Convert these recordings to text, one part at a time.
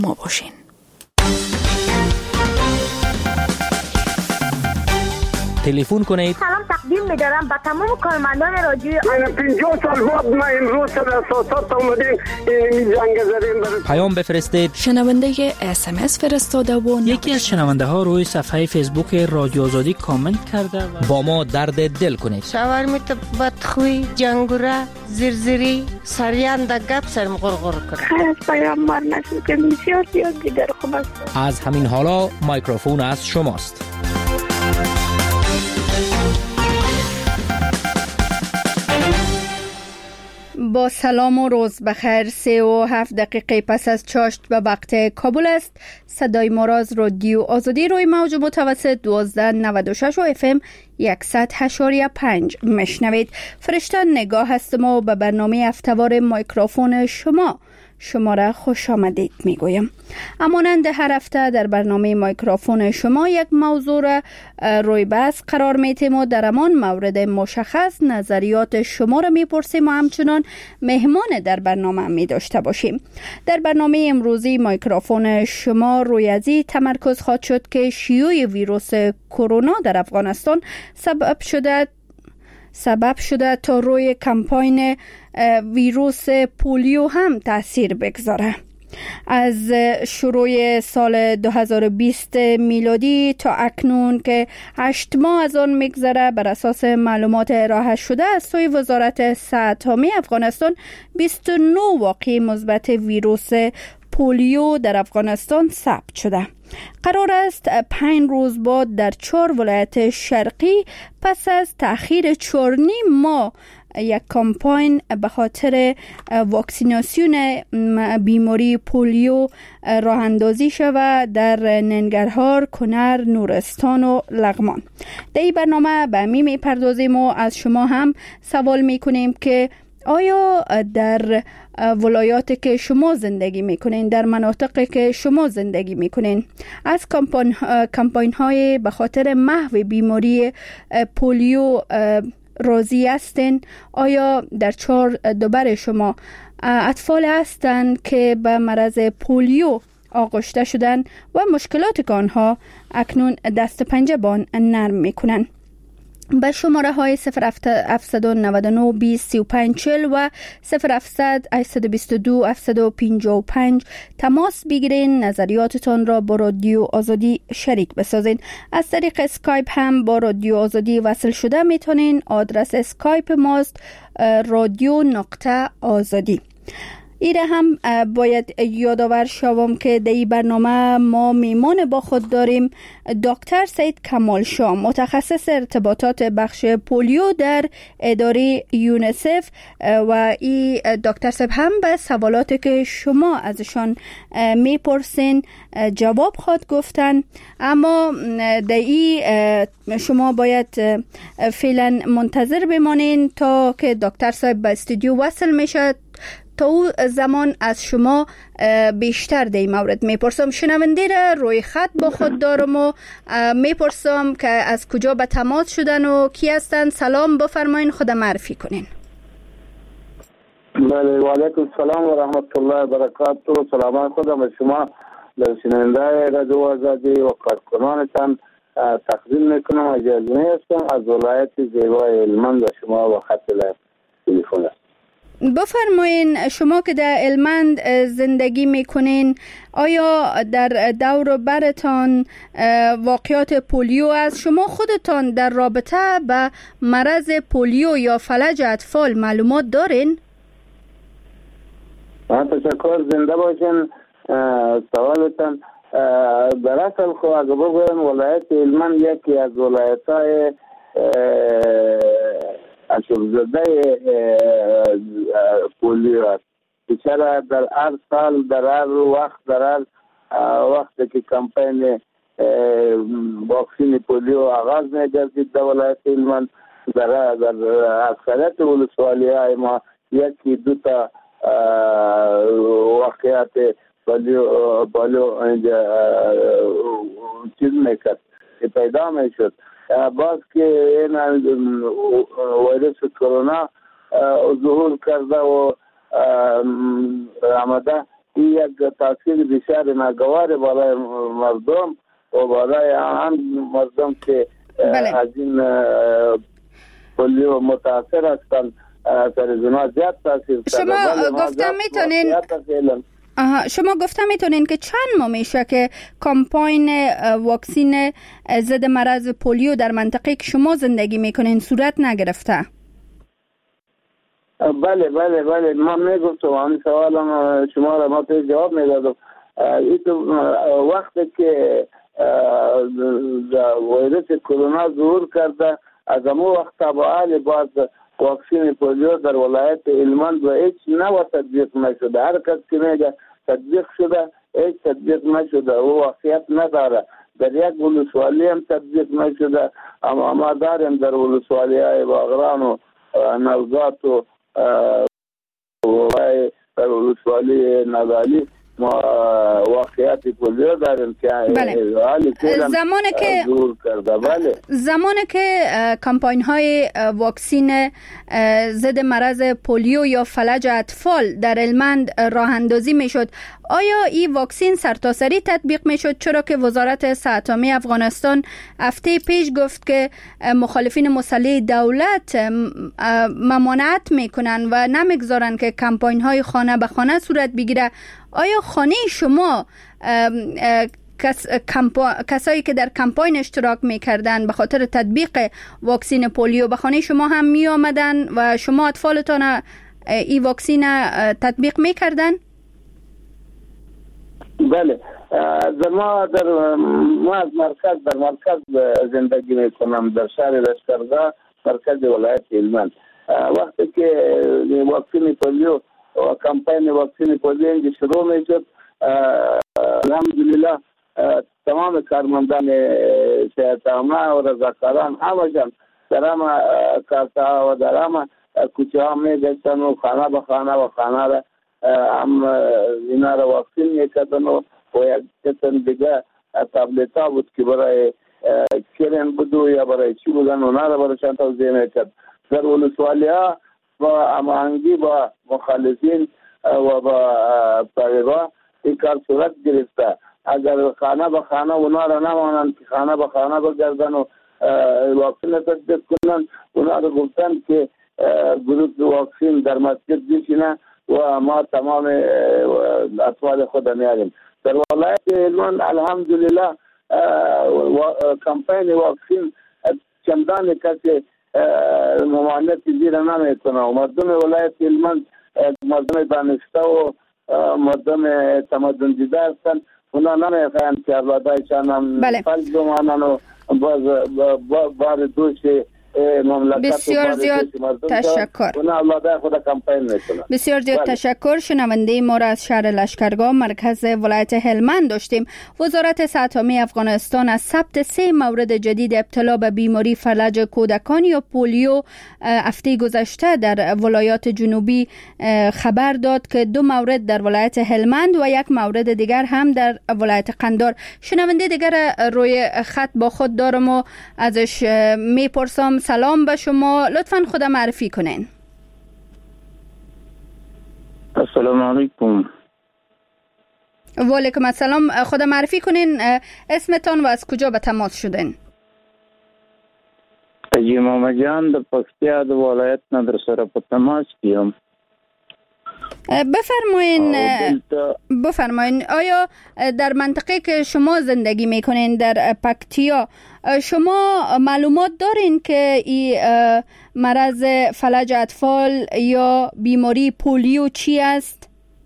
ما باشین. تلفن کنید. سلام تقدیم می‌دارم به تمام کارمندان رادیوی 50 سال بعد ما امروز در اساسات اومدیم این جنگ زدیم. پیام بفرستید. شنونده SMS فرستاده و یکی از شنونده ها روی صفحه فیسبوک رادیو آزادی کامنت کرده با ما درد دل کنید. شاورمیت بدخوی، جنگوره، زرزری، سریان دا گپ سرم غرغر کنه. خیر از پیام مار نشد که بسیار دیگر خوب است. از همین حالا مایکروفون از شماست. با سلام و روز بخیر. 37 دقیقه پس از چاشت به وقت کابل است. صدای ما را از رادیو آزادی روی موج متوسط 1296 و FM 100.5 میشنوید. فرشته نگاه هستم و به برنامه هفته‌وار مایکروفون شما را خوش آمدید میگویم. همانند هر هفته در برنامه مایکروفون شما یک موضوع را روی بحث قرار میتیم و در همان مورد مشخص نظریات شما را میپرسیم و همچنان مهمان در برنامه می داشته باشیم. در برنامه امروزی مایکروفون شما روی ازی تمرکز خواهد شد که شیوع ویروس کرونا در افغانستان سبب شده تا روی کمپاین ویروس پولیو هم تاثیر بگذاره. از شروع سال 2020 میلادی تا اکنون که 8 ماه از آن میگذره، بر اساس معلومات ارائه شده از سوی وزارت صحت عامه افغانستان 29 واقعه مثبت ویروس پولیو در افغانستان ثبت شده. قرار است 5 روز بعد در 4 ولایت شرقی پس از تأخیر 4.5 ماه یک کمپاین به خاطر واکسیناسیون بیماری پولیو راه اندازی شود در ننگرهار، کنر، نورستان و لغمان. در این برنامه به می میپردازیم و از شما هم سوال میکنیم که آیا در ولایاتی که شما زندگی میکنین، در مناطقی که شما زندگی میکنین، از کمپاین های به خاطر محو بیماری پولیو راضی هستین؟ آیا در 4 دوبر شما اطفال هستند که به مرض پولیو آغشته شدن و مشکلات که آنها اکنون دست پنجه بان نرم میکنن؟ به شماره های 0799 20 35 40 و 0700 822 755 تماس بگیرین. نظریاتتان را با رادیو آزادی شریک بسازین. از طریق اسکایپ هم با رادیو آزادی وصل شده میتونین. آدرس اسکایپ ماست radio.azadi. ایره هم باید یادآور شوم که در این برنامه ما میمان با خود داریم دکتر سید کمال شاه، متخصص ارتباطات بخش پولیو در اداره یونیسف، و این دکتر صاحب هم به سوالاتی که شما ازشان میپرسین جواب خواهد گفتن. اما در این شما باید فعلا منتظر بمانین تا که دکتر صاحب به استودیو وصل میشد. تا او زمان از شما بیشتر در این مورد میپرسم. شنونده را روی خط با خود دارم و میپرسم که از کجا به تماس شدن و کی هستن. سلام بفرمایین، خود معرفی کنین. بله، و علیکم السلام و رحمت الله و برکاته. سلام خودم به شما شنونده رادیو آزادی و کارکنانتان تقدیم میکنم. اجازه هستم از ولایت زیبای هلمند شما و خط تلفن است. بفرمایین، شما که در هلمند زندگی میکنین، آیا در دور برتان واقعات پولیو از شما خودتان در رابطه به مرض پولیو یا فلج اطفال معلومات دارین؟ تشکر، زنده باشین. سوالتان در اصل خو اگه بگویم ولایت هلمند یکی از ولایت‌های اشرف‌زده پولیو است. چرا در هر سال، در هر وقت، در هر وقتی که کمپین واکسین پولیو آغاز می‌گردید در ولایت هلمند، در اکثریت ولسوالی‌های ما یکی دو تا واقعیت پولیو چیز میکرد که پیدا میشد. باز که این ویروس کرونا ظهور کرده و آمده یک تاثیر بسیار ناگوار برای مردم و برای آن مردم که از این پولیو متاثر هستند تلویزیون‌ها زیاد تاثیر شما گفتم میتونین که چند ماه میشه که کمپاین واکسین ضد مرض پولیو در منطقه که شما زندگی میکنین صورت نگرفته؟ بله من میگفتم همین سوالم شما را ما تو جواب میدادم. وقتی که ویروس کرونا ظهور کرده از همون وقت تبعال باز واکسین پولیو در ولایت هلمند و هیچ نوع تطبیق نشده. هر کس که میگه تطبیق شده هیچ تطبیق نشده و واقعیت نداره. در یک ولسوالی هم تطبیق نشده. اما ما داریم در ولسوالی های باغران و نوزات و در ولسوالی نوالی ما واقعیت پولیو داریم که زمانی که کمپاین های واکسین ضد مرض پولیو یا فلج اطفال در هلمند راه اندازی میشد، آیا این واکسین سرتاسری تطبیق میشد؟ چرا که وزارت صحت عامه افغانستان هفته پیش گفت که مخالفین مسلح دولت ممانعت میکنن و نمیگذارن که کمپاین های خانه به خانه صورت بگیره. آیا خانه شما کسایی که در کمپاین اشتراک میکردن به خاطر تطبیق واکسین پولیو به خانه شما هم می آمدن و شما اطفالتان این واکسین تطبیق میکردن؟ بله، ما از مرکز زندگی میکنم، در شهر لشکرگاه، مرکز ولایت هلمند. وقتی که واکسین پولیو و کمپین واکسین پولیو شروع میشد، الحمدلله تمام کارمندان صحت عامه و رضاکاران همشان در همه کارتا و در همه کوچه ها میگشتن و خانه به خانه را هم اینا را واکسین میکردن و یک قسم دیگه تابلت ها بود که برای کرن بودو یا برای چی بودن اونا را برایشان توضیح میکرد. در ولسوالی ها با هماهنگی با مخالفین و با طالبان این کار صورت گرفته. اگر خانه به خانه اونا را نمانند که خانه به خانه بگردن و واکسین تطبیق کنن، اونا را گفتن که گروپ واکسین در مسجد بشینه و ما تمام اطفال خود میاریم. در ولایت هلمند الحمدلله کمپین واکسین چندان کسی ممانعت زیر نمیکنه و مردم ولایت هلمند مردم دانشته و مردم تمدن دیده هستند. اونا نمیخواهند که اولادایشان هم فلج بمانند و بار دوش مملکت. بسیار زیاد تشکر. بسیار زیاد تشکر. شنونده ما را از شهر لشکرگاه مرکز ولایت هلمند داشتیم. وزارت صحت عامه افغانستان از ثبت 3 مورد جدید ابتلا به بیماری فلج کودکان یا پولیو هفته گذشته در ولایات جنوبی خبر داد که 2 مورد در ولایت هلمند و 1 مورد دیگر هم در ولایت قندار. شنونده دیگر روی خط با خود دارم و ازش میپرسم. سلام به شما، لطفاً خود معرفی کنین. السلام علیکم. و علیکم السلام. خود معرفی کنین، اسمتان و از کجا به تماس شدین؟ محمد جان د پکتیا د ولایت نه در سره په تماس کیم. بفرمایین آیا در منطقه که شما زندگی میکنین در پکتیا شما معلومات دارین که این مرض فلج اطفال یا بیماری پولیو چی است؟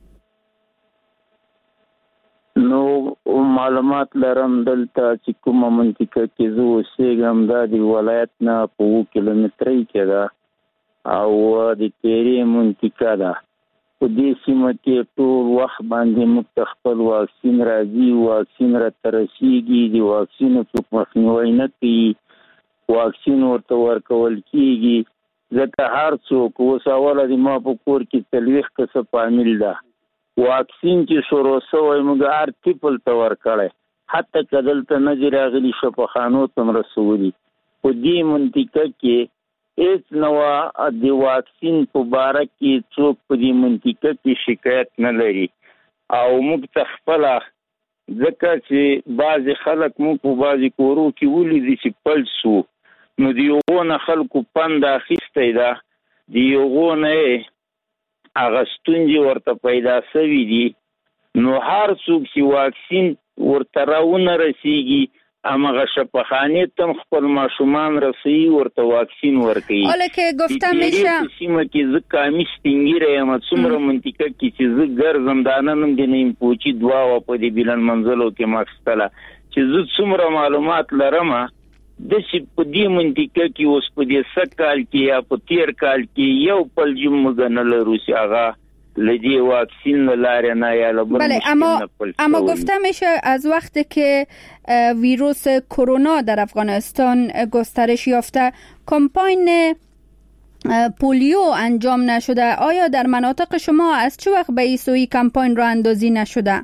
نو معلومات لرم. دلته چې کومه منطقه کې زه اوسېږم دا د ولایت نه په 2 کیلومترۍ کې ده او د تیرې منطقه ده. په دې سیمه کې ټول وخت باندې موږ ته خپل واکسین راځي، واکسین راته رسېږي، د واکسینو څوک مخنیوی نه کوي، واکسین ورته ورکول کېږي. ځکه هر څوک اوس اوله د ما په کور کې 40 کسه فامیل ده. واکسین چې شروع شوی موږ هر ټیپل ته ورکړی، حتی که دلته نه دي راغلي شفاخانو ته هم رسولي. په دې منطقه کې هیڅ نوع د واکسین په باره کې څوک په دې منطقه کې شکایت نه لري. او موږ ته خپل ځکه چې بعضې خلک موږ په بعضې کورو کې ولیدي چې پلس وو نو د یوغو نه خلکو پند اخیستی ده د یوغو نه یې هغه ستونزې ورته پیدا سوي دي نو هر څوک چې واکسین ورته راونه رسیږي همغه شفاخانې تم خپل ماشومان رسوي ورته واکسین ورکوي. حالا که گفته میشه سیمه کې زه کامي سپینګیره یم څومره منطقه کې چې زه ګرځم دا نن هم د نیم پوچي دوه وه په دې بلند منزلو کې ما اخیستله چې زه څومره معلومات لرم داسې په دې منطقه کې اوس په دې سږ کال کې یا په تیر کال کې یو پل جم موږ نه لرو چې هغه لدی واکسین لاره نه یا لبر بله اما گفته میشه از وقتی که ویروس کرونا در افغانستان گسترش یافته کمپاین پولیو انجام نشده. آیا در مناطق شما از چه وقت به این سوی کمپاین را اندازی نشده؟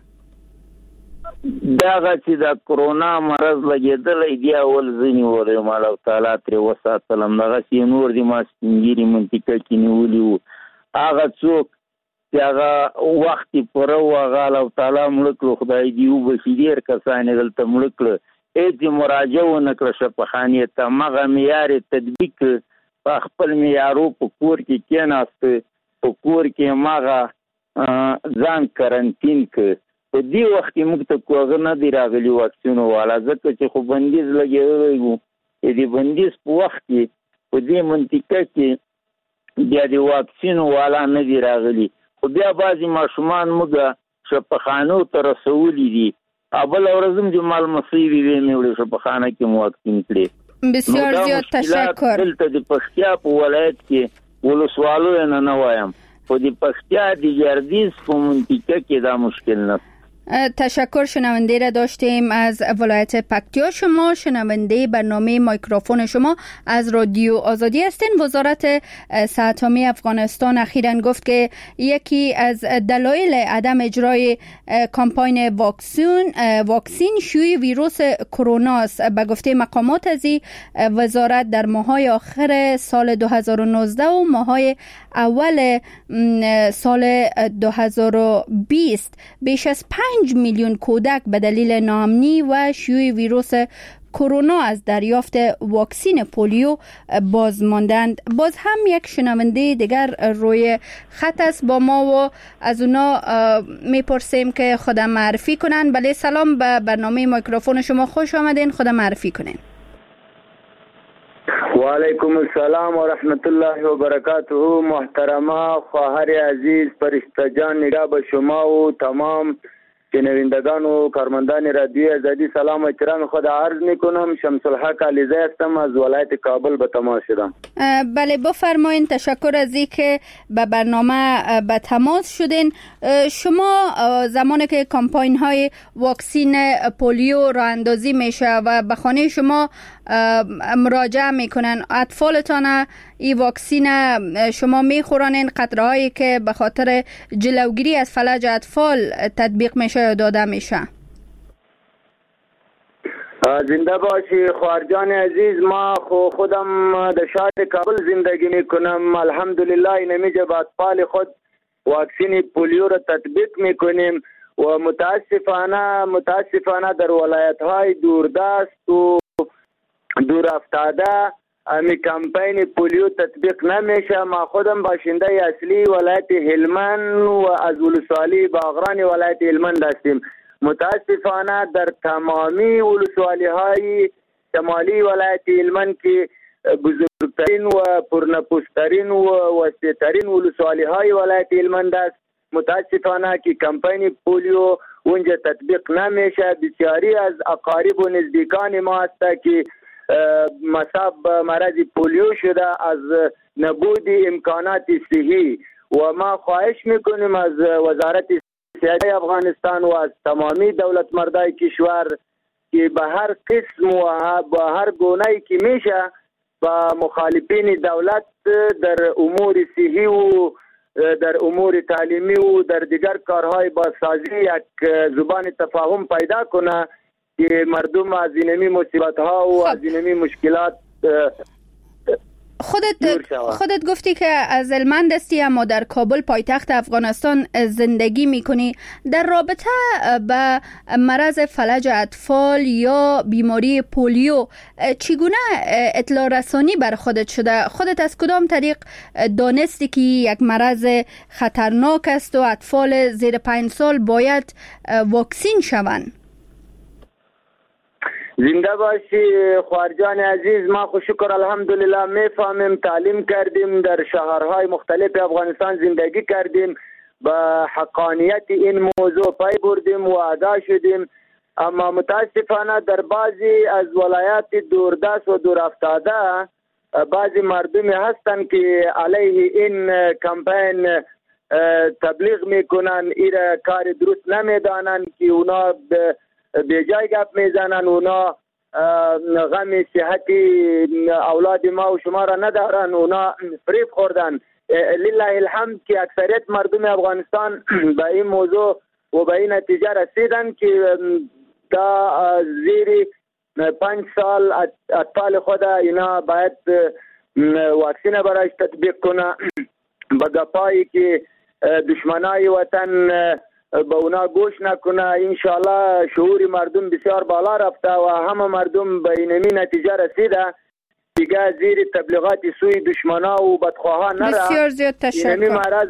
داغه چې د کرونا مرض لګېدلی دی اول ځینې وریم الله تعالی ترې وساتلم دغه چې نور د ما سپینګیري منطقه کې نیولي وو هغه څوک چې هغه وخت پوره و هغه الله تعالی مړه کړو خدای دې وبخي ډېر کسان یې دلته مړه کړه هېڅ مراجعه ونه کړه شفاخانې ته همغه معیار یې تطبیق په خپل معیارو په کور کې کېناسته په کور کې همغه ځان کرنټین کړ په دې وخت کې موږ ته کوغه نه دی راغلی واکسینو والا ځکه چې خو بندیز لګېدلی وو د بندیز په وخت کې په دې منطقه کې بیا د واکسینو والا نه دی راغلی خو بیا بعضې ماشومان موږ شفاخانو ته رسولي دي بله ورځ هم د مالمسۍ ویې مې وړې شفاخانه کې مو واکسین کړې. بسیار زیاد تشکر. دلته د پکتیا په ولایت کې ولسوالو یې نه وایم خو د پکتیا د گردیز په منطقه کې دا مشکل نه. تشکر. شنونده را داشتیم از ولایت پکتیا. شما شنونده برنامه مایکروفون شما از رادیو آزادی هستین. وزارت صحت عامه افغانستان اخیراً گفت که یکی از دلایل عدم اجرای کمپاین واکسین شیوع ویروس کرونا است. به گفته مقامات از وزارت در ماه‌های آخر سال 2019 و ماه‌های اول سال 2020 بیش از 5 میلیون کودک به دلیل ناامنی و شیوع ویروس کرونا از دریافت واکسین پولیو باز ماندند. باز هم یک شنونده دیگر روی خط است با ما و از اونا میپرسیم که خودم معرفی کنن. بله سلام، به برنامه مایکروفون شما خوش آمدین. خودم معرفی کنین. و علیکم السلام و رحمت الله و برکاته. محترمه خواهر عزیز فرشته جان، نگاه به شما و تمام شنوندگان و کارمندان رادیو آزادی سلام و احترام خود عرض میکنم. شمس الحق علیزاده هستم از ولایت کابل به تماس شدم. بله بفرمایید. تشکر از اینکه به برنامه به تماس شدین. شما زمانی که کمپاین های واکسین پولیو راه اندازی میشه و به خانه شما مراجعه میکنن، اطفالتان این واکسین شما میخورانین؟ قطره هایی که به خاطر جلوگیری از فلج اطفال تطبیق میشه یا داده میشه؟ زنده باشی خواهرجان عزیز. ما خودم در شهر کابل زندگی میکنم. الحمدلله اینمیجا به اطفال خود واکسین پولیو را تطبیق میکنیم و متاسفانه در ولایت های دوردست و دور افتاده امی کمپین پولیو تطبیق نمیشه. ما خودم باشنده اصلی ولایت هلمند و از ولسوالی باغران ولایت هلمند هستیم. متاسفانه در تمامی ولسوالی های شمالی ولایت هلمند که بزرگترین و پرنفوذترین و وسیع‌ترین ولسوالی های ولایت هلمند است، متاسفانه که کمپین پولیو اونجا تطبیق نمیشه. بسیاری از اقارب و نزدیکان ما هست که مصاب مرض پولیو شده از نبود امکانات صحی و ما خواهش میکنیم از وزارت صحت افغانستان و از تمامی دولت مردای کشور که به هر قسم و به هر گونه‌ای که میشه با مخالفین دولت در امور صحی و در امور تعلیمی و در دیگر کارهای بازسازی یک زبان تفاهم پیدا کنه که مردم از اینمی مصیبت ها و از اینمی مشکلات خودت گفتی که از هلمند هستی اما در کابل پایتخت افغانستان زندگی میکنی. در رابطه به مرض فلج اطفال یا بیماری پولیو چگونه اطلاع رسانی بر خودت شده؟ خودت از کدام طریق دانستی که یک مرض خطرناک است و اطفال زیر 5 سال باید واکسین شوند؟ زنده باشی خواهرجان عزیز. ما خوش شکر الحمدلله میفهمیم، تعلیم کردیم، در شهرهای مختلف افغانستان زندگی کردیم، به حقانیت این موضوع پی بردیم و ادا شدیم. اما متاسفانه در بعضی از ولایات دوردست و دور افتاده بعضی مردمی هستند که علیه این کمپین تبلیغ میکنن، ایره کار درست نمیدانن که اونا به جای گپ میزنن، اونا غم صحتی اولاد ما و شما را ندارن، اونا فریب خوردن. لله الحمد که اکثریت مردم افغانستان به این موضوع و به این نتیجه رسیدن که تا زیر 5 سال اطفال خود اینا باید واکسین برایش تطبیق کنه. به گپایی که دشمنای وطن به اونا گوش نکنه. انشالله شعور مردم بسیار بالا رفته و همه مردم به اینمی نتیجه رسیده دیگه زیر تبلیغات سوی دشمنا و بدخواها نره. بسیار زیاد تشکر.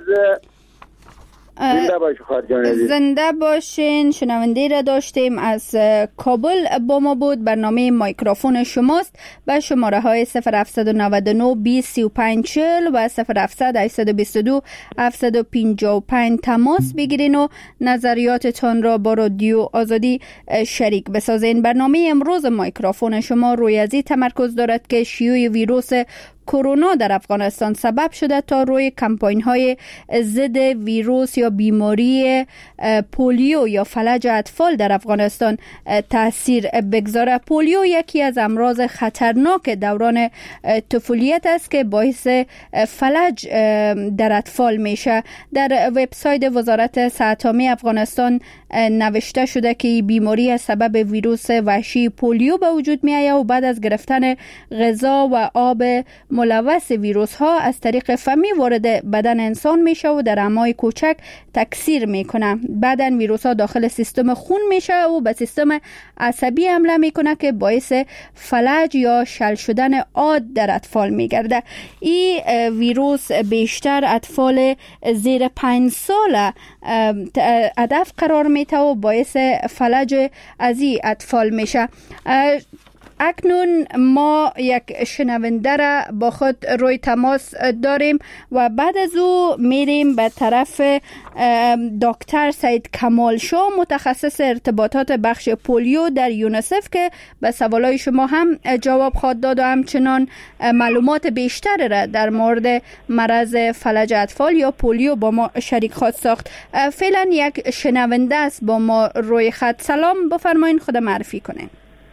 زنده باشین. شنونده را داشتیم از کابل با ما بود. برنامه مایکروفون شماست. به شماره های 0799 203540 و 0722 755 تماس بگیرین و نظریاتتان را با رادیو آزادی شریک بسازین. برنامه امروز مایکروفون شما روی ازی تمرکز دارد که شیوع ویروس کرونا در افغانستان سبب شده تا روی کمپاین های ضد ویروس یا بیماری پولیو یا فلج اطفال در افغانستان تاثیر بگذاره. پولیو یکی از امراض خطرناک دوران طفولیت است که باعث فلج در اطفال میشه. در وبسایت وزارت صحت عامه افغانستان نوشته شده که بیماری از سبب ویروس وحشی پولیو به وجود می آید و بعد از گرفتن غذا و آب ملوث ویروس ها از طریق فمی وارد بدن انسان میشه و در اعضای کوچک تکثیر میکنه. بعداً ویروس ها داخل سیستم خون میشه و به سیستم عصبی حمله میکنه که باعث فلج یا شل شدن عاد در اطفال میگرده. این ویروس بیشتر اطفال زیر 5 سال هدف قرار میته و باعث فلج از این اطفال میشه. اکنون ما یک شنونده را با خود روی تماس داریم و بعد از او میریم به طرف دکتر سید کمال شاه، متخصص ارتباطات بخش پولیو در یونیسف که به سوالای شما هم جواب خواهد داد و همچنان معلومات بیشتر را در مورد مرض فلج اطفال یا پولیو با ما شریک خواهد ساخت. فعلا یک شنونده است با ما روی خط. سلام، بفرمایید خود معرفی کنین.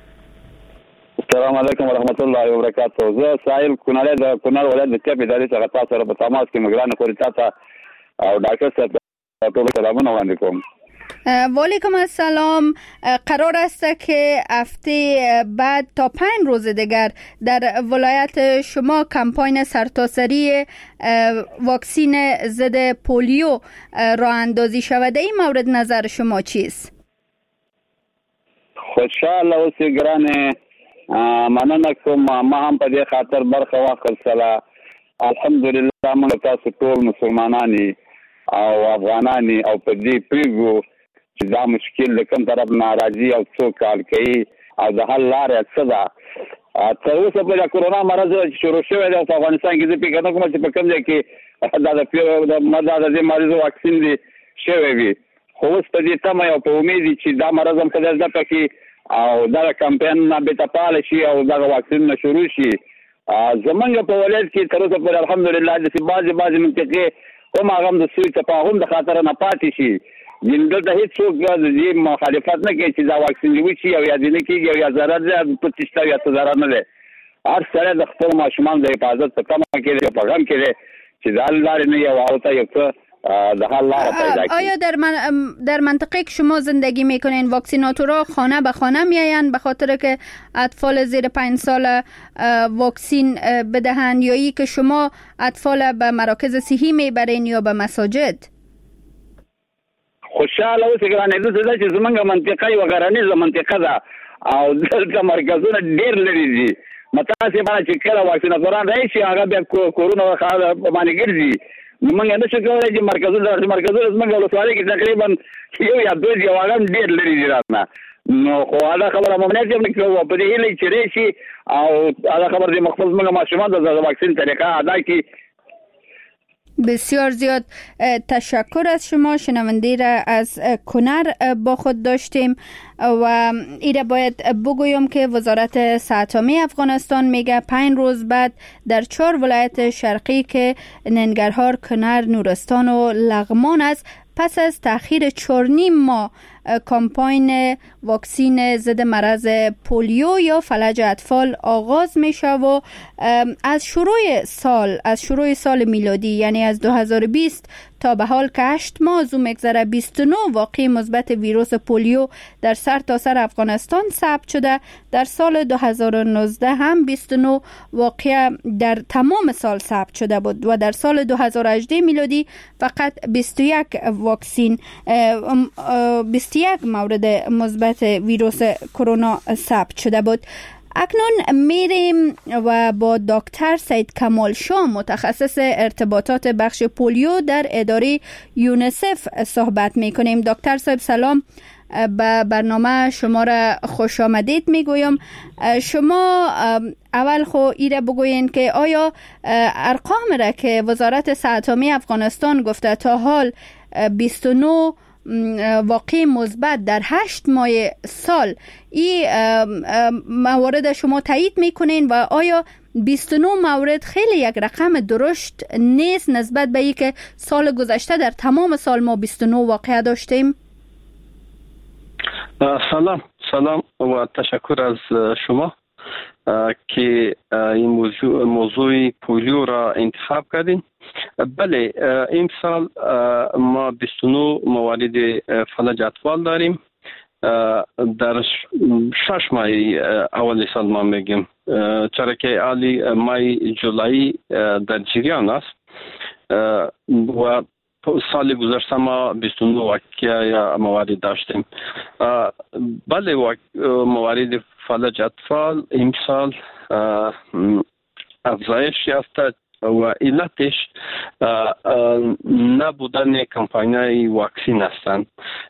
السلام علیکم و رحمت الله و برکاته. زه سایل کونړ د کونړ ولایت د کیپ ادارې څخه تاسو سره په تماس کې مګران خوري تاسو او ډاکټر صاحب ټول سلامونه وړاندې کوم. و علیکم السلام. قرار است که هفته بعد تا 5 روز دیگر در ولایت شما کمپاین سرتاسری واکسین ضد پولیو راه اندازی شود. این مورد نظر شما چیست؟ خوشحال اوسئ ګرانه. مننه کوم. ما هم په دې خاطر برخه واخیستله. الحمدلله موږ تاسو ټول مسلمانان او افغانان او په دې پریږو چې دا مشکل د کوم طرف ناراضي او څوک کار کوي او د حل لارې څه ده. تر اوسه په کرونا مرض شروع شوی دی په افغانستان کې. زه فکر نه کوم چې په کوم ځای کې دا د مرض واکسین دی شوی وي، خو اوس په دې تمه او په امید چې دا مرض هم خدای زده کړي او دا کمپاین نه بتپاله شي او دا واکسین شروع شي. زمونږ په ولایت کې تر اوسه پورې الحمدلله د بعضې منطقې کوم هغه د سوی تفاهم د خاطر نه پاتې شي. دلته هیڅوک د مخالفت نه کوي چې دا واکسین وشي او یا دې نه کېږي او یا ضرر دی په تشته یا څه ضرر نه دی. هر سړی د خپل ماشومان د حفاظت په تمه کې دی، په غم کې دی چې د حل لارې نه یو او ته یو څه در حال لار پیدا کنیم. آیا در منطقه که شما زندگی میکنین واکسیناتورها خانه به خانه میاین به خاطر که اطفال زیر 5 سال واکسین بدهند، یا ای که شما اطفال به مراکز صحی میبرین یا به مساجد؟ خوشحاله اوسئ ګرانې، دلته چې زمونږ منطقه یوه غرنیزه منطقه ده او دلته مرکزونه ډېر لرې دي. متاسفه باندې چې کله واکسیناتوران راشي هغه بیا کورونه باندې ګرځي. موږ نه شو کولی چې مرکزونه زموږ ولسوالۍ کې تقریبا یو یا دوه دي او هغه هم ډېر لرې دي رانه. نو خو دا خبره ممنوعه چې په دې هیله چې راشي او دا خبره دې مخصوص زموږ ماشومان د واکسین طریقه ادا کړي. بسیار زیاد تشکر از شما. شنونده را از کنر با خود داشتیم و ایره باید بگویم که وزارت صحت عامه افغانستان میگه 5 روز بعد در 4 ولایت شرقی که ننگرهار، کنر، نورستان و لغمان است، پس از تأخیر 4.5 ماه کمپاین واکسین ضد مرض پولیو یا فلج اطفال آغاز میشه و از شروع سال میلادی یعنی از 2020 تا به حال که 8 ماه از مگذره 29 واقعه مثبت ویروس پولیو در سرتاسر افغانستان ثبت شده. در سال 2019 هم 29 واقعه در تمام سال ثبت شده بود و در سال 2018 میلادی فقط 21 مورد مثبت ویروس کرونا ثبت شده بود. اکنون میریم و با دکتر سید کمال شاه متخصص ارتباطات بخش پولیو در اداره یونیسف صحبت میکنیم. دکتر صاحب سلام، به برنامه شما را خوش آمدید میگویم. شما اول خو ایره بگوین که آیا ارقام را که وزارت صحت عامه افغانستان گفته تا حال 29 واقع مثبت در 8 ماه سال، این موارد شما تایید میکنین و آیا 29 مورد خیلی یک رقم درشت نیست نسبت به ای که سال گذشته در تمام سال ما 29 واقعه داشتیم؟ سلام و تشکر از شما که این موضوع پولیو را انتخاب کردین. بله، این سال ما 29 موارد فلج اطفال داریم. در 6 ماه اول سال ما میگیم، چرا که حالی ماه جولای در جریان است و سال گذشته ما 29 واقعه یا موارد داشتیم. بله، موارد فلج اطفال این سال افزایش یافته و علتش نبودن کمپاین‌های واکسین هستند.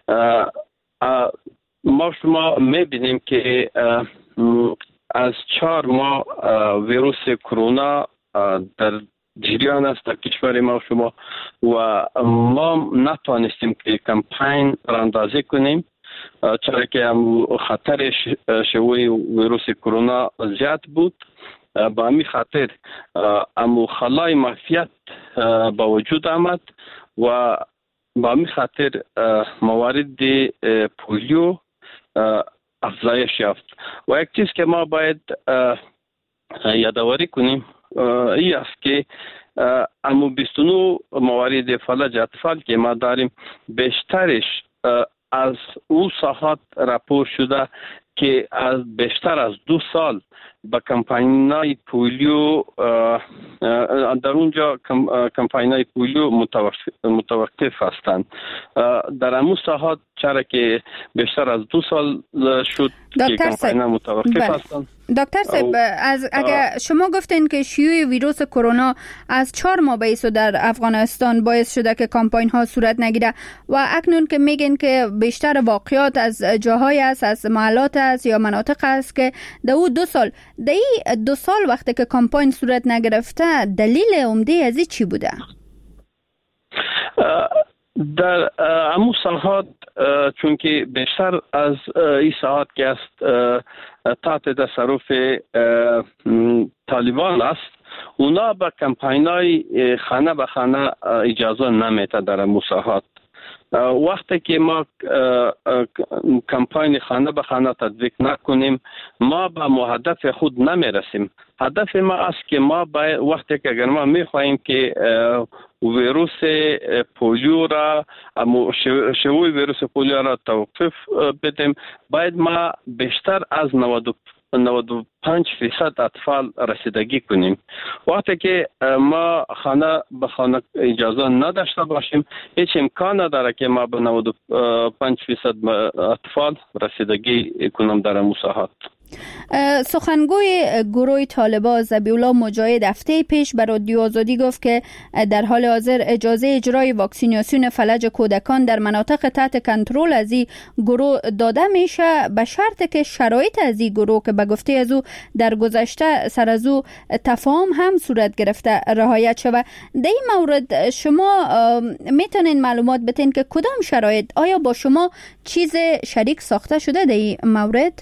ما شما میبینیم که از 4 ماه ویروس کرونا در جریان است در کشور ما شما و ما نتوانستیم که کمپاین را اندازه کنیم، چرا که خطر شیوع ویروس کرونا زیاد بود. با همین خاطر خلای مخفیت با وجود آمد و با همین خاطر موارد پولیو افزایش یافت. و یک چیز که ما باید یادآوری کنیم این است که 29 موارد فلج اطفال که ما داریم بیشترش از او ساعات راپور شده که از بیشتر از 2 سال با کمپاین‌های پولیو در اونجا کمپاین‌های پولیو متوقف هستند. در همون ساعات چرا که بیشتر از 2 سال شد که کمپاین‌ها متوقف هستند. دکتر صاحب، اگر شما گفتین که شیوع ویروس کرونا از 4 ماه بیسو در افغانستان باعث شده که کمپاین ها صورت نگیره و اکنون که میگن که بیشتر واقعات از جاهای است، از محلات است یا مناطق است که در 2 سال وقتی که کمپاین صورت نگرفته، دلیل عمده از این چی بوده؟ در همون ساعات چون که بیشتر از این ساعات که است تحت تصرف طالبان است، اونا با کمپاینای خانه به خانه اجازه نمیده در همون ساعات. وقتی که ما کمپاین خانه به خانه تطبیق نکنیم ما به هدف خود نمیرسیم. هدف ما است که ما وقتی که اگر ما میخواهیم که ویروس پولیو را شیوع ویروس پولیو را توقف بدیم باید ما بیشتر از 95% اطفال رسیدگی کنیم. وقتی که ما خانه به خانه اجازه نداشته باشیم هیچ امکان نداره که ما به 95% اطفال رسیدگی کنیم در مساحات. سخنگوی گروه طالبان ذبیح‌الله مجاهد هفته پیش به رادیو آزادی گفت که در حال حاضر اجازه اجرای واکسیناسیون فلج کودکان در مناطق تحت کنترل از این گروه داده میشه به شرط که شرایط از این گروه که به گفته از او در گذشته سر از او تفاهم هم صورت گرفته رعایت شود. در این مورد شما میتونین معلومات بدین که کدام شرایط؟ آیا با شما چیز شریک ساخته شده در این مورد؟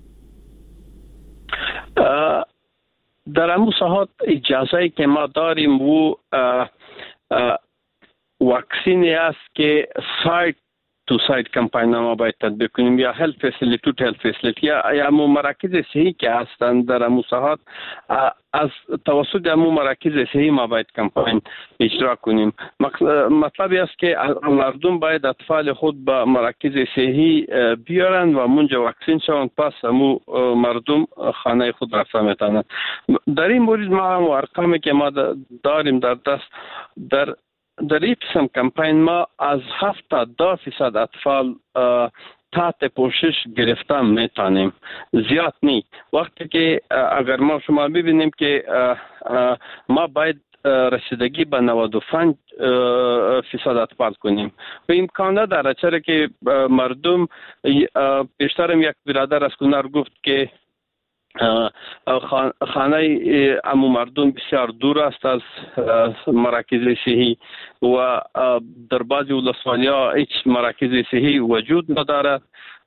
در امو ساحات اجازه که ما داریم و واکسینی است که سایت تو سایت کمپاین ما باید تطبیق کنیم یا هلت فسیلیتی تو هلت فسیلیتی یا امو مراکز صحی که هستند در امو ساحات از توسط امو مراکز صحی ما باید کمپاین اجرا کنیم. مطلب است که مردم باید اطفال خود به مراکز صحی بیارن و منجا واکسین شوند پس امو مردم خانه خود رفته میتونن. در این مورد ما ارقامی که ما داریم در دست در این قسم کمپاین ما از 7 تا 10% اطفال تحت پوشش گرفتن میتونیم، زیاد نی. وقتی که اگر ما شما ببینیم که ما باید رسیدگی به 95% اطفال کنیم و امکان نداره، چرا که مردم پیشترم یک برادر از کنار گفت که خانه امو مردم بسیار دور است از مراکز صحی و در بعضی ولسوالی‌ها هیچ مراکز صحی وجود ندارد.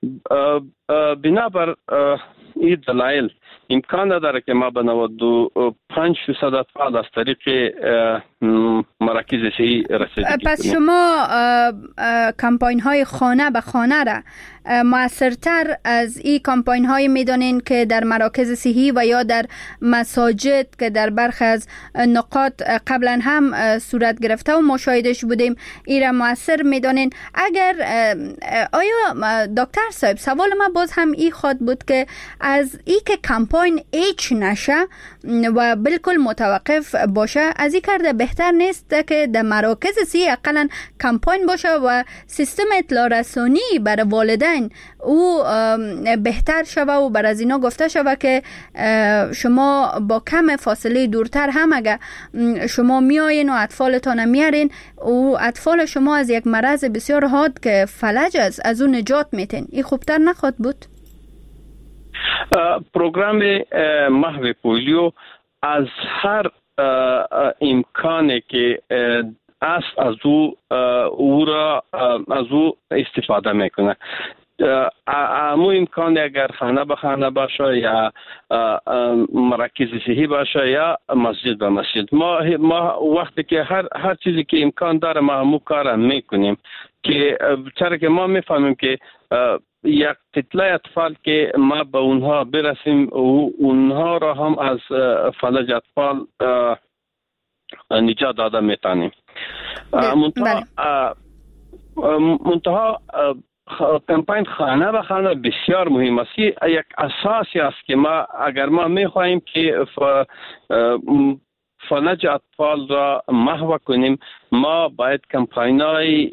بنابر این دلایل امکان نداره که ما به 95% اطفال از طریق مراکز صحی رسیدگی پس کنیم. شما کمپاین های خانه به خانه را مؤثرتر از این کمپاین های میدانین که در مراکز صحی و یا در مساجد که در برخی از نقاط قبلا هم صورت گرفته و مشاهدش بودیم این را مؤثر میدانین؟ اگر آیا دکتر صاحب سوال ما باز هم این خواد بود که از این که کمپاین ایچ نشه و بالکل متوقف باشه از این کرده بهتر نیست که در مراکز صحی اقلا کمپاین باشه و سیستم اطلاع رسانی برای والدین او بهتر شوه و بر از اینا گفته شوه که شما با کم فاصله دورتر هم اگه شما میایین و اطفالتان میارین و اطفال شما از یک مرض بسیار حاد که فلج است از اون نجات میتین، این خوبتر نخواد بود؟ پروگرام محو پولیو از هر امکانی که از او را از او استفاده میکنه. امو امکان اگر خانه به خانه باشه یا مراکز صحی باشه یا مسجد به مسجد، ما وقتی که هر چیزی که امکان داره ما همو کار میکنیم که چرا که ما میفهمیم که یک قطعه اطفال که ما به اونها برسیم و اونها را هم از فلج اطفال نجات داده میتونیم. منتها کمپاین خانه به خانه بسیار مهم است. یک اساسی است که ما اگر ما میخواهیم که فلج اطفال را محو کنیم ما باید کمپاینای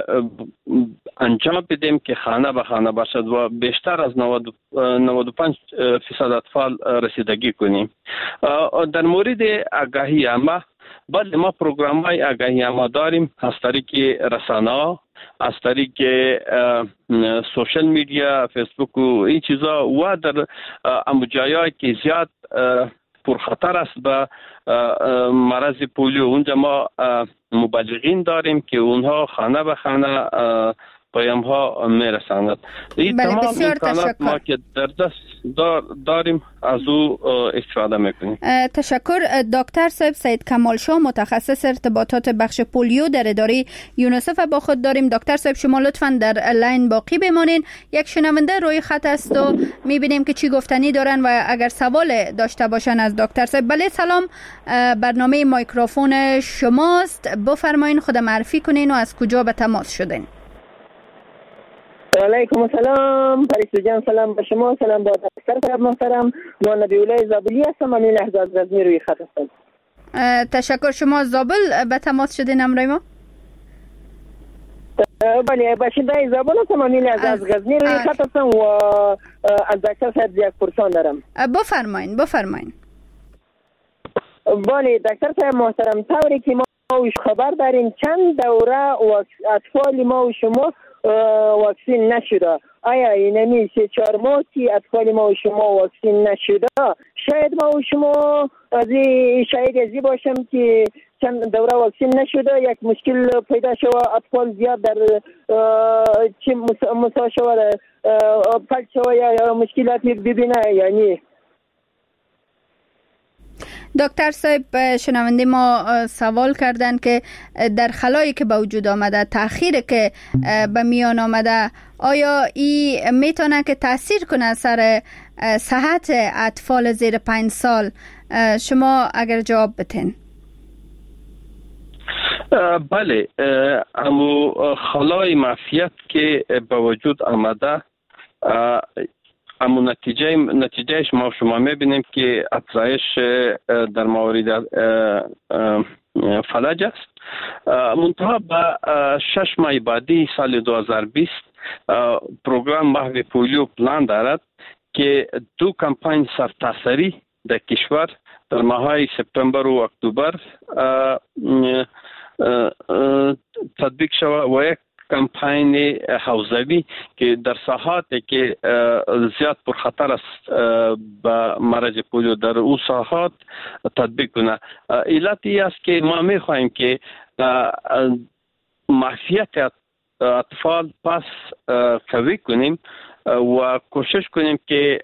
انجام بدیم که خانه به خانه باشد و بیشتر از 95% اطفال رسیدگی کنیم. در مورد آگاهی عامه بله ما پروگرام های آگاهی عامه داریم از طریق رسانه، از طریق سوشل میدیا، فیسبوک و این چیزا و در جایایی که زیاد پرخطر است به مرض پولیو اونجا ما مبلغین داریم که اونها خانه به خانه پیام ها میرساند. این تمام امکانات ما که در دست داریم از او استفاده میکنیم. تشکر. دکتر صاحب سید کمال شاه متخصص ارتباطات بخش پولیو در اداره یونیسف با خود داریم. دکتر صاحب شما لطفاً در لاین باقی بمانین. یک شنونده روی خط است و میبینیم که چی گفتنی دارن و اگر سوال داشته باشن از دکتر صاحب. بله سلام، برنامه مایکروفون شماست، بفرمایین، خود معرفی کنین و از کجا به تماس شدین. علیکم السلام پریسا جان، سلام به شما، سلام به دکتر صاحب محترم. من نبی‌الله زابلی هستم، من لحظه از غزنی روی خط هستم. تشکر. شما از زابل به تماس شدین همراه ما؟ بله، باشنده زابل هستم، من لحظه از غزنی روی خط هستم و از دکتر صاحب یک پرسان دارم. بفرمایین. بله دکتر صاحب محترم، طوری که ما خبر داریم چند دوره اطفال ما و شما واکسین نشده. آیا اینمی 3-4 ماه که اطفال ما و شما واکسین نشده، شاید ما و شما شاید ازی باشم که چند دوره واکسین نشده، یک مشکل پیدا شده، اطفال زیاد در چه مسا شده، پل شده یا مشکلاتی ببینه یعنی. دکتر صاحب شنونده ما سوال کردن که در خلایی که به وجود آمده، تأخیر که به میان آمده، آیا این میتونه که تأثیر کنه سر صحت اطفال زیر 5 سال؟ شما اگر جواب بتین. بله، امو خلای معافیت که به وجود آمده، اما نتیجهش ما شما میبینیم که افزایش در مورد فلج است. منتها به 6 ماه بعدی سال 2020 پروگرام محو پولیو پلان دارد که 2 کمپاین سرتاسری در کشور در ماه‌های سپتامبر و اکتبر تطبیق شود و یک کمپاین حوزوی که در ساحاتی که زیاد پرخطر است به مرض پولیو در او ساحات تطبیق کنه. علتی است که ما میخواهیم که معافیت اطفال پس قوی کنیم و کوشش کنیم که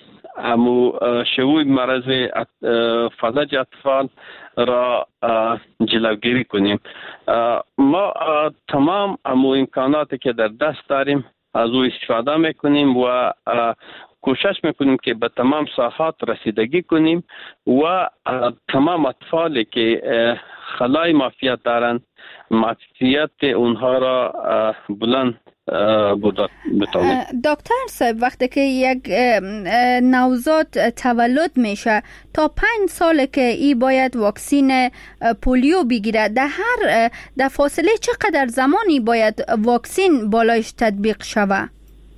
شیوع مرض فلج اطفال را جلوگیری کنیم. ما تمام امکاناتی که در دست داریم از او استفاده میکنیم و کوشش میکنیم که به تمام ساحات رسیدگی کنیم و تمام اطفالی که خلای معافیت دارند معافیت اونها را بلند بتونیم. دکتر صاحب وقتی که یک نوزاد تولد میشه تا 5 ساله که ای باید واکسین پولیو بگیره، در فاصله چقدر زمانی باید واکسین بالایش تطبیق شود؟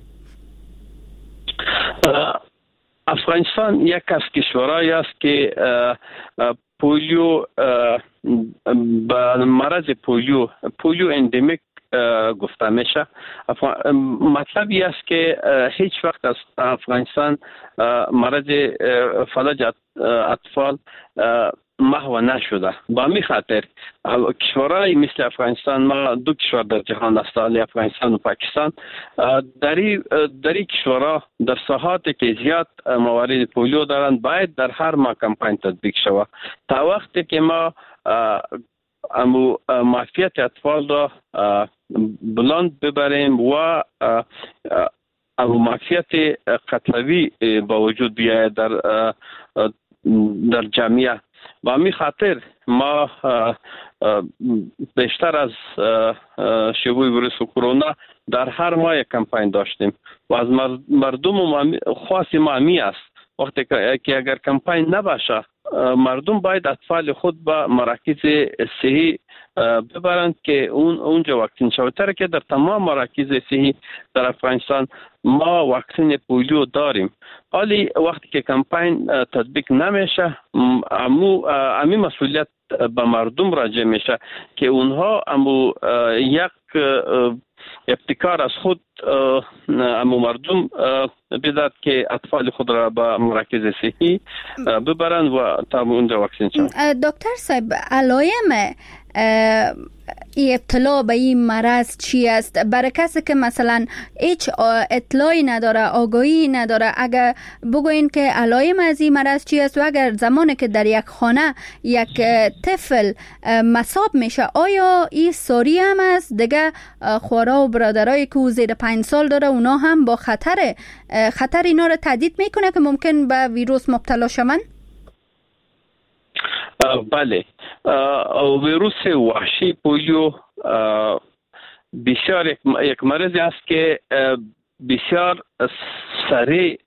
افغانستان یک از کشورهایی است که پولیو به مرض پولیو اندمیک گفته میشه. مطلبی است که هیچ وقت از افغانستان مرض فلج اطفال محو نشده. با همین خاطر کشورهای مثل افغانستان، ما 2 کشور در جهان است، افغانستان و پاکستان، در این کشورها در ساحاتی که زیاد موارد پولیو دارند باید در هر ماه کمپاین تطبیق شود تا وقتی که ما معافیت اطفال را بلند ببریم و معافیت قطعی با وجود بیاید در جامعه. با همین خاطر ما بیشتر از شیوع ویروس کرونا در هر ماه کمپاین داشتیم و از مردم خواست ما همی است وقتی که اگر کمپاین نباشه مردم باید اطفال خود به مراکز صحی ببرند که اونجا واکسین شود. تر که در تمام مراکز صحی در افغانستان ما واکسین پولیو داریم. حالی وقتی که کمپاین تطبیق نمیشه امی مسئولیت به مردم راجع میشه که اونها یک ابتکار از خود مردم بداد که اطفال خود را به مراکز صحی ببرند و تا اونجا واکسین شوند. دکتر صاحب علائم اطلاع به این مرض چی است؟ برای کسی که مثلا هیچ اطلاعی نداره، آگاهی نداره، اگر بگوین که علائم از این مرض چی است و اگر زمانی که در یک خانه یک طفل مصاب میشه آیا این ساری هم است؟ دیگه خوارا و برادرایی که زیر 5 سال داره اونا هم با خطر اینا رو تهدید میکنه که ممکن به ویروس مبتلا شوند؟ بله، ویروس وحشی پولیو بسیار یک مرضی است که بسیار سریع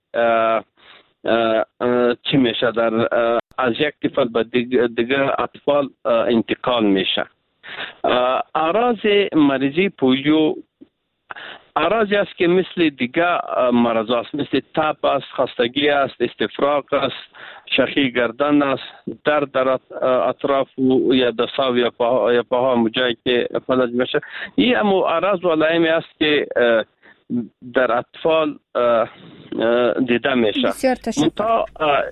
چی میشه در از یک طفل به دیگر اطفال انتقال میشه. اعراض مریضی پولیو اعراضی است که مثل دیگر مرض است، مثل تب است، خستگی است، استفراغ است، شخی گردن است، درد در اطراف یا دستا یا پاها جایی که فلج میشه. این همو اعراض و علائمی است که در اطفال دیده میشه. بسیار تشکر.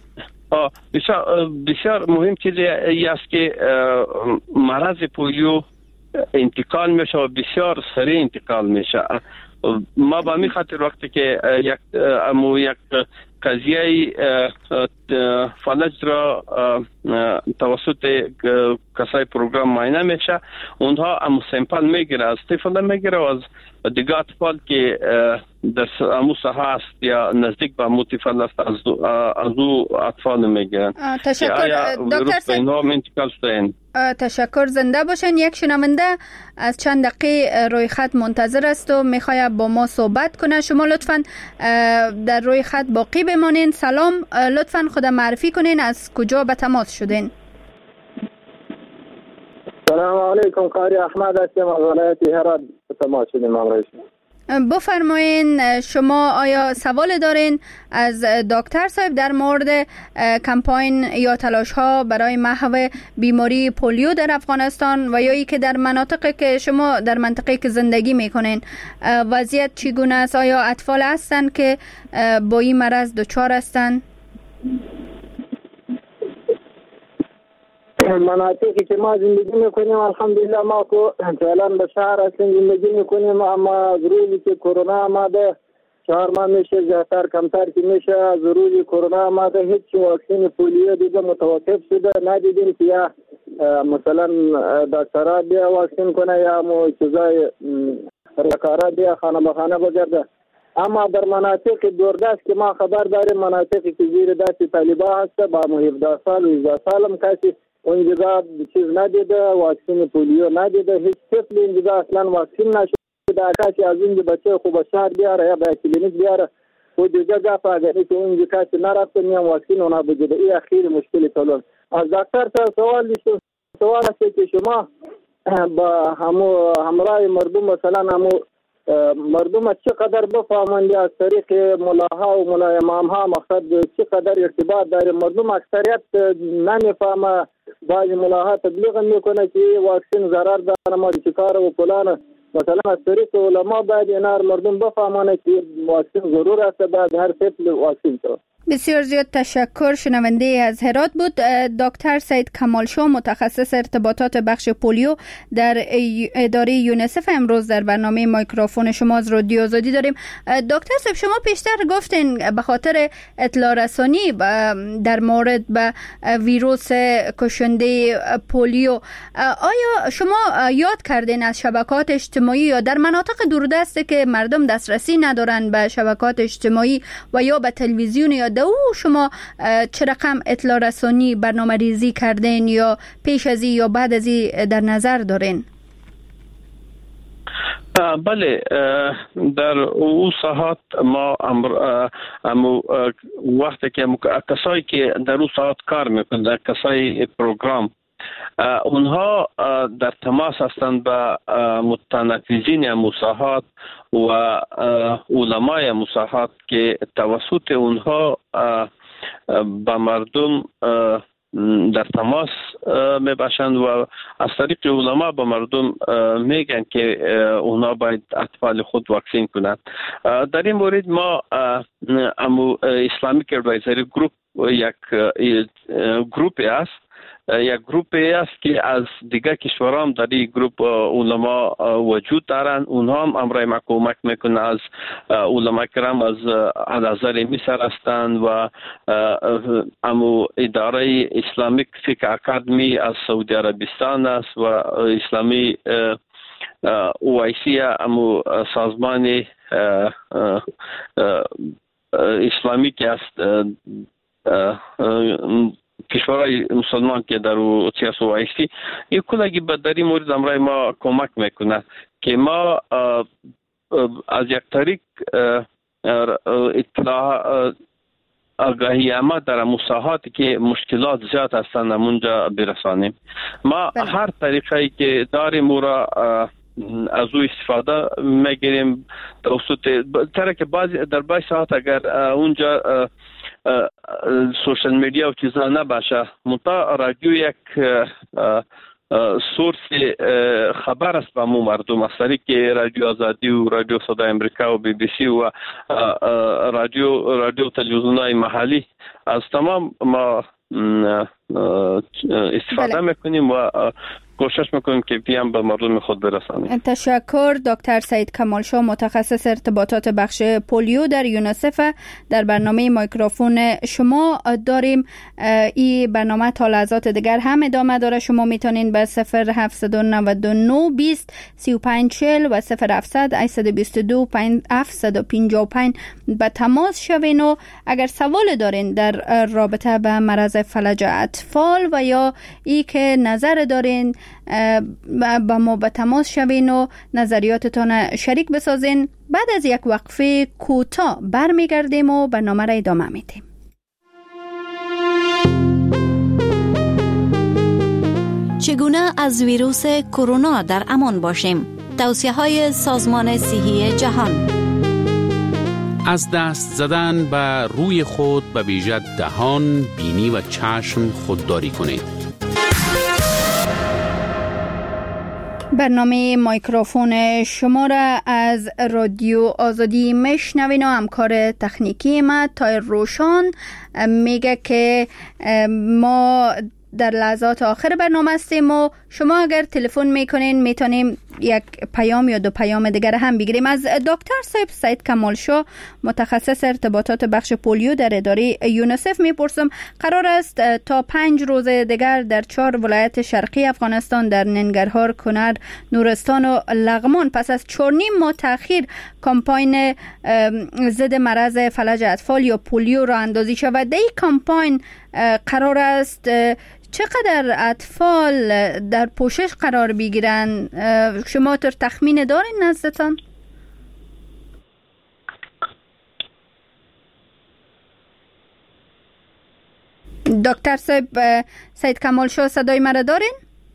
بسیار مهم چیزی است که مرض پولیو انتقال میشه و بسیار سریع انتقال میشه. ما با می خاطر وقتی که یک قضیه فلج را توسط کسای پروگرام معاینه میشه، اونها امو سمپل میگیره، از طفل میگیره و از دیگه اطفال که در امو ساحه است یا نزدیک به امو طفل است از او اطفال میگیرن. تشکر دکتر صاحب. تشکر، زنده باشین. یک شنونده از چند دقیقه روی خط منتظر است و میخواد با ما صحبت کنه. شما لطفاً در روی خط باقی بمانین. سلام، لطفاً خود معرفی کنین، از کجا به تماس شدین؟ سلام علیکم، قاری احمد هستم از ولایت هرات به تماس شدیم. بفرمایین، شما آیا سوال دارین از دکتر صاحب در مورد کمپاین یا تلاش ها برای محو بیماری پولیو در افغانستان و یا ای که در مناطقی که شما در منطقه‌ای که زندگی میکنین وضعیت چگونه است؟ آیا اطفال هستن که با این مرض دچار هستن؟ مناطقی که ما زندگی میکنیم الحمدلله ما که فعلا به شهر هستیم زندگی میکنیم، اما ضروری که کرونا آمده 4 ماه میشه زیادتر کمتر که میشه ضروری کرونا آمده هیچ واکسین پولیو دیگه متوقف شده، ندیدیم که یا مثلا دکترها بیا واکسین کنه یا مو چیزای رکارا بیا خانه به خانه بگرده. اما در مناطق دوردست که ما خبر داریم، مناطقی که زیر دست طالبان هسته با 17 سال و 18 سال هم کسی اونجا چیز ندیده، واکسین پولیو ندیده، هیچ طفل اینجا اصلا واکسین نشده. کسی از اینجا بچه خوب شهر بیاره یا به کلینیک بیاره و دیگه گفت اگری که اونجا کسی نرفته میام واکسین اونا بگیده. این اخیر مشکلی طلون. از دکتر تا سوال است که شما با همراه مردم مثلا مردم چقدر بفهمند از طریق ملاها و ملا امام ها مقصد چقدر ارتباط داره؟ مردم اکثریت نمیفهمه. بعضی ملاها تبلیغ میکنه که واکسین ضرر داره ما چیکار و فلان. مثلا از طریق علما باید اینا مردم بفهمانه که واکسین ضرور است، بعد هر طفل واکسین شد. بسیار زیاد تشکر. شنونده از هرات بود دکتر سید کمالشاه، متخصص ارتباطات بخش پولیو در اداره یونیسف. امروز در برنامه میکروفون شما از رادیو آزادی داریم. دکتر صاحب، شما پیشتر گفتین به خاطر اطلاع رسانی در مورد به ویروس کشنده پولیو، آیا شما یاد کردین از شبکات اجتماعی یا در مناطق دوردسته که مردم دسترسی ندارن به شبکات اجتماعی و یا به تلویزیون یا او شما چه رقم اطلاع رسانی برنامه ریزی کردین یا پیش از یا بعد از در نظر دارین؟ بله، در او ساعت ما وقتی که کسایی که در او ساعت کار میکنن، کسای پروگرام، اونها در تماس هستند با متنفذین مصاحات و علمای مصاحات که توسط اونها با مردم در تماس میباشند و از طریق علما با مردم میگن که اونها باید اطفال خود واکسین کنند. در این مورد ما اسلامیک ادوایزری گروپ یک گروپی است یک گروپی است که از دیگر کشورها هم در این گروپ علما وجود دارند. اونها هم امرای ما کمک میکنه. از علما کرام از الازهر مصر هستند و امو اداره اسلامیک فقه اکادمی از سعودی عربستان است و اسلامی اوایسی امو سازمان اسلامی که است کشورهای مسلمان که در سیاست اوایسی این کلگی در این مورد امرای ما کمک میکنه که ما از یک طریق اطلاع آگاهی ما در مساحاتی که مشکلات زیاد هستند همونجا برسانیم. ما هر طریقی که داریم او را از او استفاده میگیریم. توسط طرح که در بعض ساعت اگر اونجا سوشل میدیا و چیزا نباشه منتها رادیو یک سورس خبر است به مو مردم از طریق که رادیو آزادی و رادیو صدای امریکا و بی بی سی و رادیو تلویزیون‌های محلی از تمام ما استفاده میکنیم و کوشش میکنیم که پیام به مردم خود برسانیم. تشکر. دکتر سعید کمالشاه متخصص ارتباطات بخش پولیو در یونیسف در برنامه میکروفون شما داریم. این برنامه تا لحظات دیگر هم ادامه داره. شما میتونین به 0799 20 35 40 و 0700 822 755 به تماس شوین و اگر سوال دارین در رابطه به مرض فلج اطفال و یا ای که نظر دارین با ما به تماس شوین و نظریاتتان شریک بسازین. بعد از یک وقفه کوتاه برمیگردیم و برنامه را ادامه میدیم. چگونه از ویروس کرونا در امان باشیم؟ توصیه‌های سازمان صحی جهان. از دست زدن به روی خود به ویژه دهان، بینی و چشم خودداری کنید. برنامه میکروفون شما را از رادیو آزادی میشنوین و همکار تکنیکی ما تایر روشان میگه که ما در لحظات آخر برنامه هستیم و شما اگر تلفن میکنین میتونیم یک پیام یا دو پیام دیگر هم بگیریم. از دکتر سعید کمالشاه متخصص ارتباطات بخش پولیو در اداره یونیسف میپرسم قرار است تا 5 روز دیگر در 4 ولایت شرقی افغانستان در ننگرهار، کنر، نورستان و لغمان پس از 4.5 ماه تاخیر کمپاین ضد مرض فلج اطفال یا پولیو را اندازی شود. این کمپاین قرار است چقدر اطفال در پوشش قرار بگیرن؟ شما تر تخمین دارین نزدتان؟ دکتر سعید کمالشاه صدای مرا دارین؟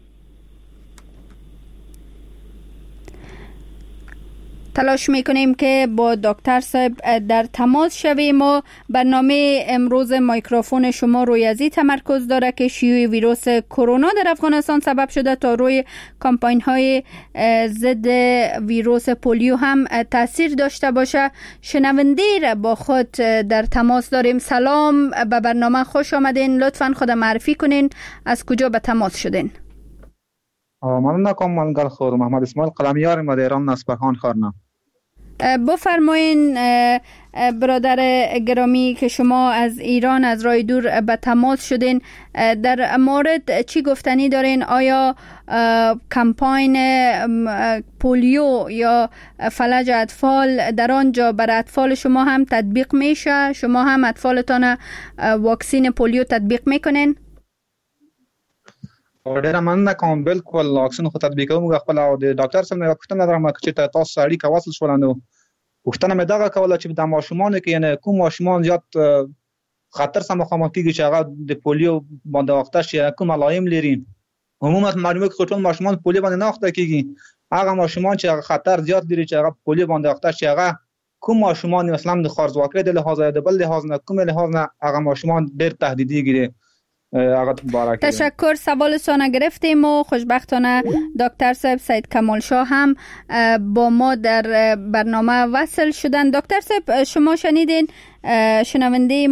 تلاش میکنیم که با دکتر صاحب در تماس شویم و برنامه امروز میکروفون شما روی ازی تمرکز داره که شیوع ویروس کرونا در افغانستان سبب شده تا روی کمپاین های ضد ویروس پولیو هم تاثیر داشته باشه. شنونده را با خود در تماس داریم. سلام، به برنامه خوش آمدین. لطفاً خود معرفی کنین، از کجا به تماس شدین؟ من نکامل خور محمد اسماعیل قلمیار ما در ایران نسبخان خورنم. بفرمایین برادر گرامی که شما از ایران از راه دور به تماس شدین، در مورد چی گفتنی دارین؟ آیا کمپاین پولیو یا فلج اطفال در آنجا بر اطفال شما هم تطبیق میشه؟ شما هم اطفالتان واکسین پولیو تطبیق میکنین؟ ډیره مننه کوم. بالکل واکسین خو تطبیق کوم. خپل او د ډاکټر سم نه پوښتنه درم چې تاسو سړی کا وصل شول نو پوښتنه مې دغه کوله چې د ماشومان کې یعنی کوم ماشومان زیات خطر سم مخامخ کیږي چې هغه د پولیو باندې وخته شي کوم علائم لري. عموما معلومه کې ټول ماشومان پولیو باندې نه وخته کیږي. هغه ماشومان چې خطر زیات لري چې هغه پولیو باندې وخته شي هغه کوم ماشومان مثلا د خارزواکۍ د لحاظ د بل لحاظ نه کوم لحاظ نه هغه ماشومان ډیر تهدیدي ګرځي. تشکر. سوالتان گرفتیم و خوشبختانه دکتر صاحب سعید کمالشاه هم با ما در برنامه وصل شدن. دکتر صاحب شما شنیدین شنونده